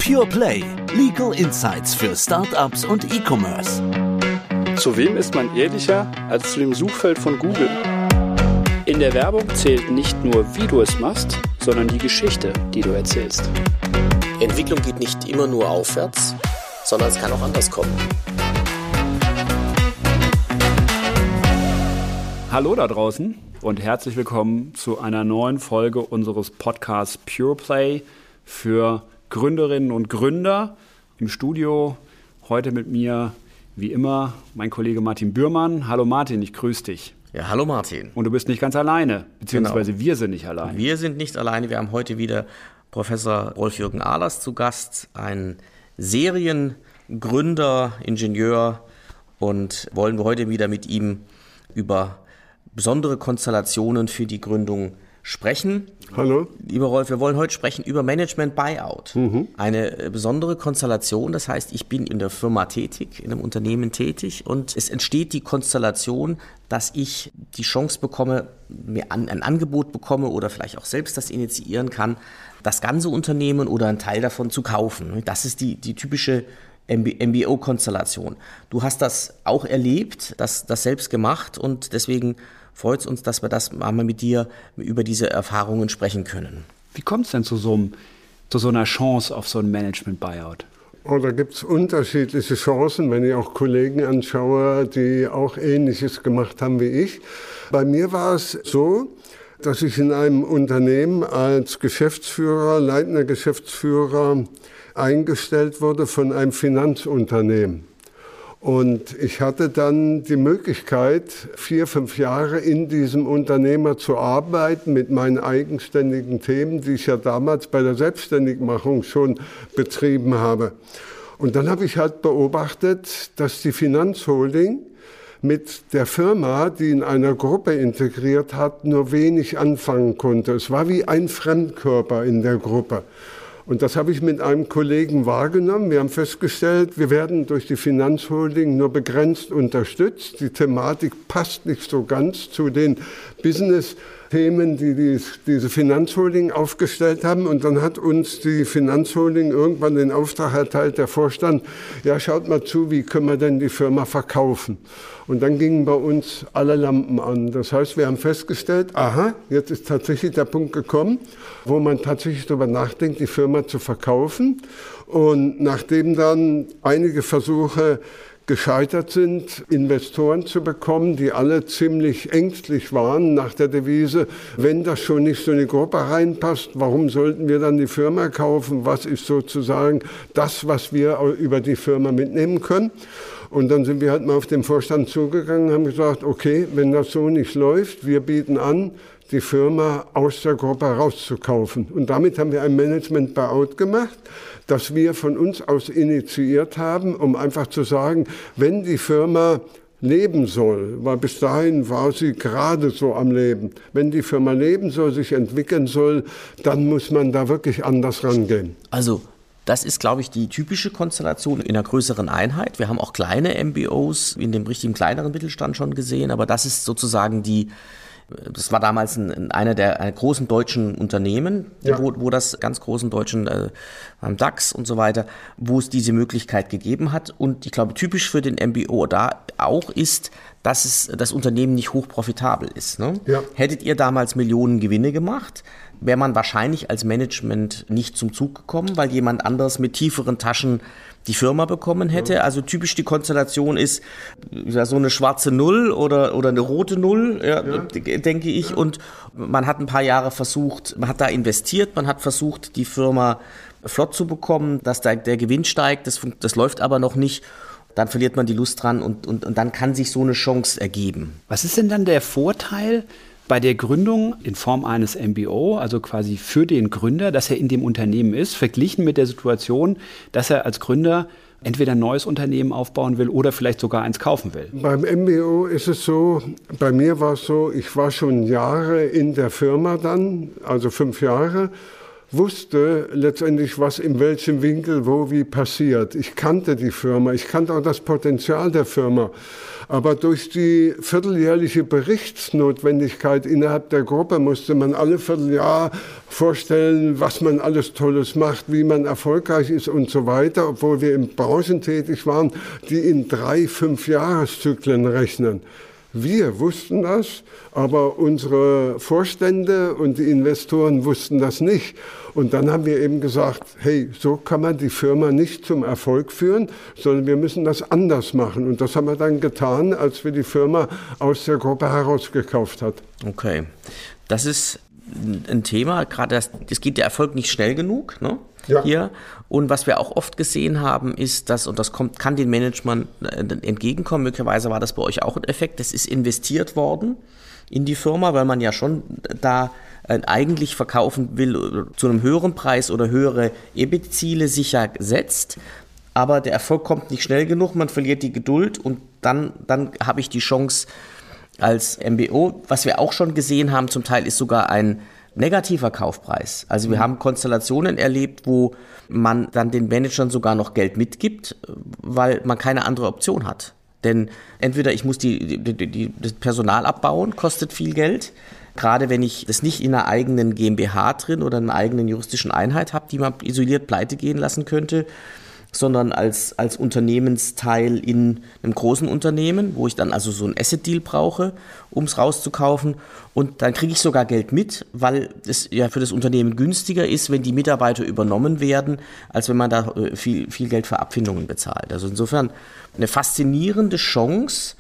Pure Play – Legal Insights für Startups und E-Commerce. Zu wem ist man ehrlicher als zu dem Suchfeld von Google? In der Werbung zählt nicht nur, wie du es machst, sondern die Geschichte, die du erzählst. Entwicklung geht nicht immer nur aufwärts, sondern es kann auch anders kommen. Hallo da draußen und herzlich willkommen zu einer neuen Folge unseres Podcasts Pure Play für Gründerinnen und Gründer. Im Studio heute mit mir, wie immer, mein Kollege Martin Bührmann. Hallo Martin, ich grüße dich. Ja, hallo Martin. Und du bist nicht ganz alleine, beziehungsweise Wir sind nicht alleine. Wir sind nicht alleine, wir haben heute wieder Professor Rolf-Jürgen Ahlers zu Gast, ein Seriengründer, Ingenieur, und wollen wir heute wieder mit ihm über besondere Konstellationen für die Gründung sprechen. Hallo. Lieber Rolf, wir wollen heute sprechen über Management Buyout. Eine besondere Konstellation, das heißt, ich bin in der Firma tätig, in einem Unternehmen tätig und es entsteht die Konstellation, dass ich die Chance bekomme, mir ein Angebot bekomme oder vielleicht auch selbst das initiieren kann, das ganze Unternehmen oder einen Teil davon zu kaufen. Das ist die typische MBO-Konstellation. Du hast das auch erlebt, das selbst gemacht und deswegen freut es uns, dass wir das einmal mit dir über diese Erfahrungen sprechen können. Wie kommt es denn zu so einer Chance auf so ein Management-Buyout? Oh, da gibt es unterschiedliche Chancen, wenn ich auch Kollegen anschaue, die auch Ähnliches gemacht haben wie ich. Bei mir war es so, dass ich in einem Unternehmen als Geschäftsführer, leitender Geschäftsführer eingestellt wurde von einem Finanzunternehmen. Und ich hatte dann die Möglichkeit, 4-5 Jahre in diesem Unternehmer zu arbeiten mit meinen eigenständigen Themen, die ich ja damals bei der Selbstständigmachung schon betrieben habe. Und dann habe ich halt beobachtet, dass die Finanzholding mit der Firma, die in einer Gruppe integriert hat, nur wenig anfangen konnte. Es war wie ein Fremdkörper in der Gruppe. Und das habe ich mit einem Kollegen wahrgenommen. Wir haben festgestellt, wir werden durch die Finanzholding nur begrenzt unterstützt. Die Thematik passt nicht so ganz zu den Business-Themen, die diese Finanzholding aufgestellt haben. Und dann hat uns die Finanzholding irgendwann den Auftrag erteilt, der Vorstand, ja, schaut mal zu, wie können wir denn die Firma verkaufen? Und dann gingen bei uns alle Lampen an. Das heißt, wir haben festgestellt, aha, jetzt ist tatsächlich der Punkt gekommen, wo man tatsächlich darüber nachdenkt, die Firma zu verkaufen. Und nachdem dann einige Versuche gescheitert sind, Investoren zu bekommen, die alle ziemlich ängstlich waren nach der Devise, wenn das schon nicht so in die Gruppe reinpasst, warum sollten wir dann die Firma kaufen? Was ist sozusagen das, was wir über die Firma mitnehmen können? Und dann sind wir halt mal auf den Vorstand zugegangen und haben gesagt, okay, wenn das so nicht läuft, wir bieten an, die Firma aus der Gruppe rauszukaufen. Und damit haben wir ein Management-Buyout gemacht, das wir von uns aus initiiert haben, um einfach zu sagen, wenn die Firma leben soll, weil bis dahin war sie gerade so am Leben. Wenn die Firma leben soll, sich entwickeln soll, dann muss man da wirklich anders rangehen. Also das ist, glaube ich, die typische Konstellation in einer größeren Einheit. Wir haben auch kleine MBOs in dem richtigen kleineren Mittelstand schon gesehen, aber das ist sozusagen das war damals einer der großen deutschen Unternehmen, ja, wo das ganz großen deutschen DAX und so weiter, wo es diese Möglichkeit gegeben hat. Und ich glaube, typisch für den MBO da auch ist, dass das Unternehmen nicht hochprofitabel ist. Ne? Ja. Hättet ihr damals Millionen Gewinne gemacht, wäre man wahrscheinlich als Management nicht zum Zug gekommen, weil jemand anderes mit tieferen Taschen die Firma bekommen hätte. Ja. Also typisch die Konstellation ist ja, so eine schwarze Null oder eine rote Null, ja, denke ich. Ja. Und man hat ein paar Jahre versucht, man hat da investiert, man hat versucht, die Firma flott zu bekommen, dass der Gewinn steigt, das läuft aber noch nicht. Dann verliert man die Lust dran und dann kann sich so eine Chance ergeben. Was ist denn dann der Vorteil bei der Gründung in Form eines MBO, also quasi für den Gründer, dass er in dem Unternehmen ist, verglichen mit der Situation, dass er als Gründer entweder ein neues Unternehmen aufbauen will oder vielleicht sogar eins kaufen will? Beim MBO ist es so, bei mir war es so, ich war schon Jahre in der Firma dann, also 5 Jahre, wusste letztendlich, was in welchem Winkel, wo, wie passiert. Ich kannte die Firma, ich kannte auch das Potenzial der Firma. Aber durch die vierteljährliche Berichtsnotwendigkeit innerhalb der Gruppe musste man alle Vierteljahr vorstellen, was man alles Tolles macht, wie man erfolgreich ist und so weiter, obwohl wir in Branchen tätig waren, die in 3-5 Jahreszyklen rechnen. Wir wussten das, aber unsere Vorstände und die Investoren wussten das nicht. Und dann haben wir eben gesagt, hey, so kann man die Firma nicht zum Erfolg führen, sondern wir müssen das anders machen. Und das haben wir dann getan, als wir die Firma aus der Gruppe herausgekauft hat. Okay, das ist ein Thema, gerade das geht der Erfolg nicht schnell genug, ne? Ja. Hier. Und was wir auch oft gesehen haben, ist, dass, und das kann den Management entgegenkommen, möglicherweise war das bei euch auch ein Effekt, das ist investiert worden in die Firma, weil man ja schon da eigentlich verkaufen will zu einem höheren Preis oder höhere EBIT-Ziele sicher setzt, aber der Erfolg kommt nicht schnell genug, man verliert die Geduld und dann habe ich die Chance als MBO, was wir auch schon gesehen haben, zum Teil ist sogar ein negativer Kaufpreis. Also wir haben Konstellationen erlebt, wo man dann den Managern sogar noch Geld mitgibt, weil man keine andere Option hat. Denn entweder ich muss das Personal abbauen, kostet viel Geld, gerade wenn ich das nicht in einer eigenen GmbH drin oder einer eigenen juristischen Einheit habe, die man isoliert pleite gehen lassen könnte, sondern als Unternehmensteil in einem großen Unternehmen, wo ich dann also so ein Asset-Deal brauche, um es rauszukaufen. Und dann kriege ich sogar Geld mit, weil es ja für das Unternehmen günstiger ist, wenn die Mitarbeiter übernommen werden, als wenn man da viel Geld für Abfindungen bezahlt. Also insofern eine faszinierende Chance,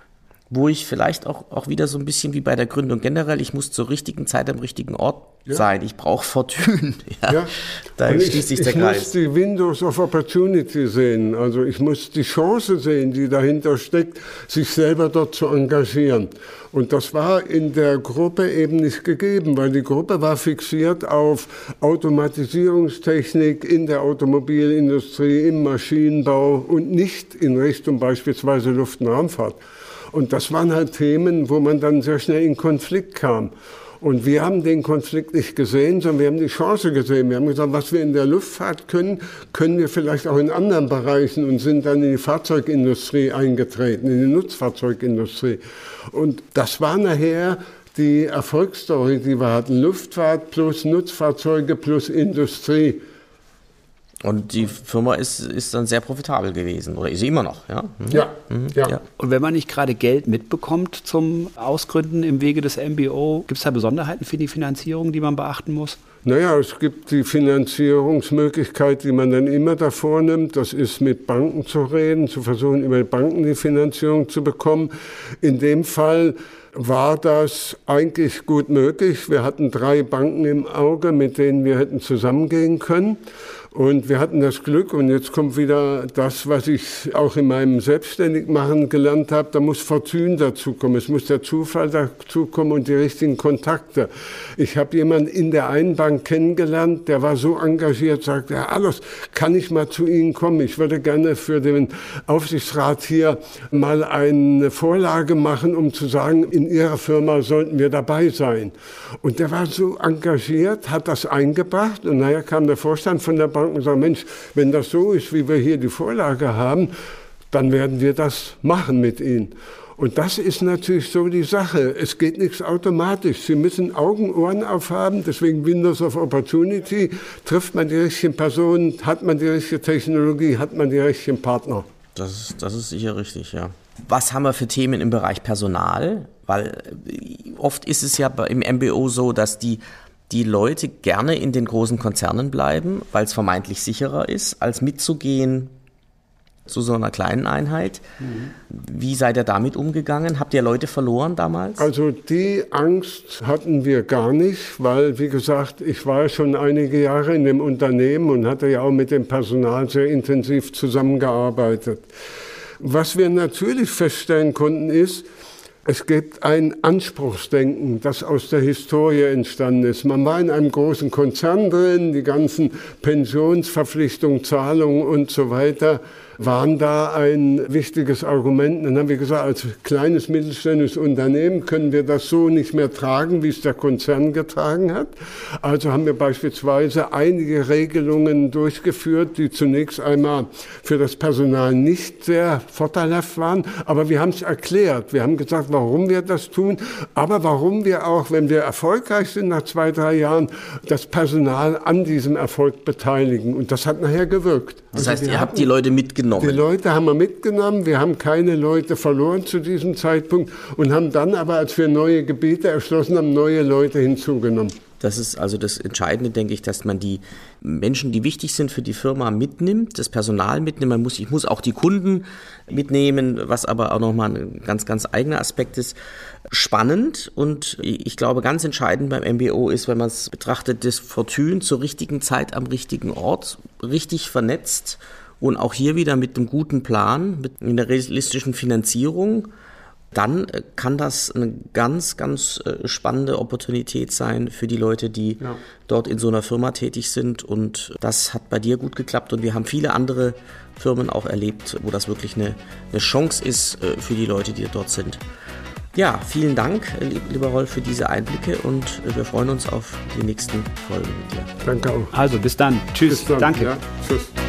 wo ich vielleicht auch wieder so ein bisschen wie bei der Gründung generell, ich muss zur richtigen Zeit am richtigen Ort sein. Ich brauche Fortune. Ja. Da schließt sich der Kreis. Ich muss die Windows of Opportunity sehen. Also ich muss die Chance sehen, die dahinter steckt, sich selber dort zu engagieren. Und das war in der Gruppe eben nicht gegeben, weil die Gruppe war fixiert auf Automatisierungstechnik in der Automobilindustrie, im Maschinenbau und nicht in Richtung beispielsweise Luft- und Raumfahrt. Und das waren halt Themen, wo man dann sehr schnell in Konflikt kam. Und wir haben den Konflikt nicht gesehen, sondern wir haben die Chance gesehen. Wir haben gesagt, was wir in der Luftfahrt können, können wir vielleicht auch in anderen Bereichen und sind dann in die Fahrzeugindustrie eingetreten, in die Nutzfahrzeugindustrie. Und das war nachher die Erfolgsstory, die wir hatten. Luftfahrt plus Nutzfahrzeuge plus Industrie. Und die Firma ist dann sehr profitabel gewesen, oder ist sie immer noch, ja? Ja. Und wenn man nicht gerade Geld mitbekommt zum Ausgründen im Wege des MBO, gibt es da Besonderheiten für die Finanzierung, die man beachten muss? Naja, es gibt die Finanzierungsmöglichkeit, die man dann immer davor nimmt. Das ist mit Banken zu reden, zu versuchen, über Banken die Finanzierung zu bekommen. In dem Fall war das eigentlich gut möglich. Wir hatten 3 Banken im Auge, mit denen wir hätten zusammengehen können. Und wir hatten das Glück, und jetzt kommt wieder das, was ich auch in meinem Selbstständigmachen gelernt habe, da muss Fortune dazukommen, es muss der Zufall dazukommen und die richtigen Kontakte. Ich habe jemanden in der einen Bank kennengelernt, der war so engagiert, sagte, Herr Allers, kann ich mal zu Ihnen kommen? Ich würde gerne für den Aufsichtsrat hier mal eine Vorlage machen, um zu sagen, in Ihrer Firma sollten wir dabei sein. Und der war so engagiert, hat das eingebracht und nachher kam der Vorstand von der Bank und sagt, Mensch, wenn das so ist, wie wir hier die Vorlage haben, dann werden wir das machen mit Ihnen. Und das ist natürlich so die Sache. Es geht nichts automatisch. Sie müssen Augen, Ohren aufhaben. Deswegen Windows of Opportunity. Trifft man die richtigen Personen, hat man die richtige Technologie, hat man die richtigen Partner. Das ist sicher richtig, ja. Was haben wir für Themen im Bereich Personal? Weil oft ist es ja im MBO so, dass die Leute gerne in den großen Konzernen bleiben, weil es vermeintlich sicherer ist, als mitzugehen zu so einer kleinen Einheit. Wie seid ihr damit umgegangen? Habt ihr Leute verloren damals? Also die Angst hatten wir gar nicht, weil, wie gesagt, ich war schon einige Jahre in dem Unternehmen und hatte ja auch mit dem Personal sehr intensiv zusammengearbeitet. Was wir natürlich feststellen konnten ist, es gibt ein Anspruchsdenken, das aus der Historie entstanden ist. Man war in einem großen Konzern drin, die ganzen Pensionsverpflichtungen, Zahlungen und so weiter waren da ein wichtiges Argument. Dann haben wir gesagt, als kleines mittelständisches Unternehmen können wir das so nicht mehr tragen, wie es der Konzern getragen hat. Also haben wir beispielsweise einige Regelungen durchgeführt, die zunächst einmal für das Personal nicht sehr vorteilhaft waren. Aber wir haben es erklärt. Wir haben gesagt, warum wir das tun, aber warum wir auch, wenn wir erfolgreich sind nach 2-3 Jahren, das Personal an diesem Erfolg beteiligen. Und das hat nachher gewirkt. Das heißt, ihr habt die Leute mitgenommen? Die Leute haben wir mitgenommen. Wir haben keine Leute verloren zu diesem Zeitpunkt und haben dann aber, als wir neue Gebiete erschlossen haben, neue Leute hinzugenommen. Das ist also das Entscheidende, denke ich, dass man die Menschen, die wichtig sind für die Firma, mitnimmt, das Personal mitnimmt. Ich muss auch die Kunden mitnehmen, was aber auch nochmal ein ganz, ganz eigener Aspekt ist. Spannend und ich glaube, ganz entscheidend beim MBO ist, wenn man es betrachtet, das Fortune zur richtigen Zeit am richtigen Ort, richtig vernetzt und auch hier wieder mit einem guten Plan, mit einer realistischen Finanzierung. Dann kann das eine ganz, ganz spannende Opportunität sein für die Leute, die dort in so einer Firma tätig sind. Und das hat bei dir gut geklappt. Und wir haben viele andere Firmen auch erlebt, wo das wirklich eine Chance ist für die Leute, die dort sind. Ja, vielen Dank, lieber Rolf, für diese Einblicke und wir freuen uns auf die nächsten Folgen mit dir. Danke auch. Also bis dann. Tschüss. Bis dann. Danke. Ja, tschüss.